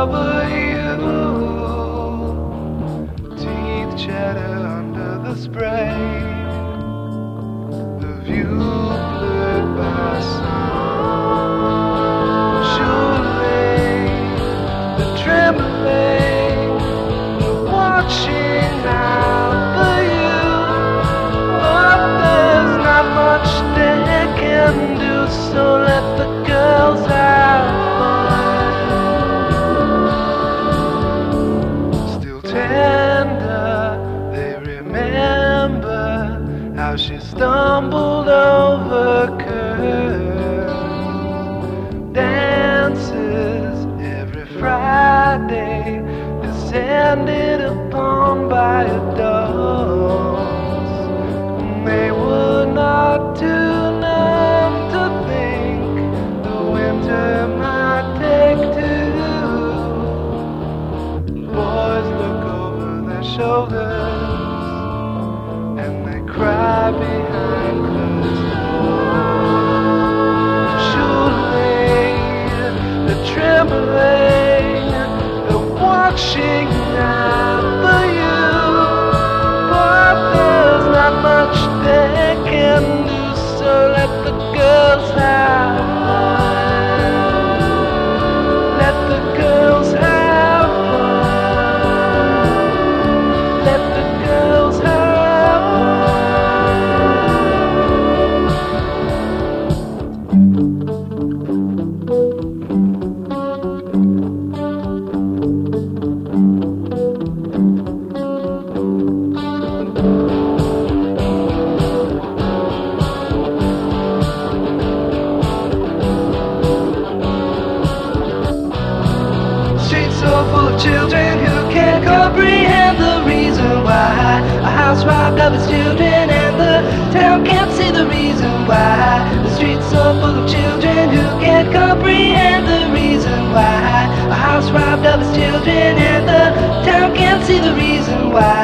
over you. Teeth chatter under the spray. The view blurred by sun. Surely the trembling, the watching out for you. But there's not much they can do, so let the girls have fun. Still tender, they remember how she stumbled over curves. Dances every Friday, descended upon by adults. They were not too numb to think the winter might take two. Boys look over their shoulders and they cry behind closed doors. Surely the trembling, the watching out for you. But there's not much they can do, so let the girls have fun. Let the girls have fun. Let the girls have full of children who can't comprehend the reason why. A house robbed of its children and the town can't see the reason why. The streets are full of children who can't comprehend the reason why. A house robbed of its children and the town can't see the reason why.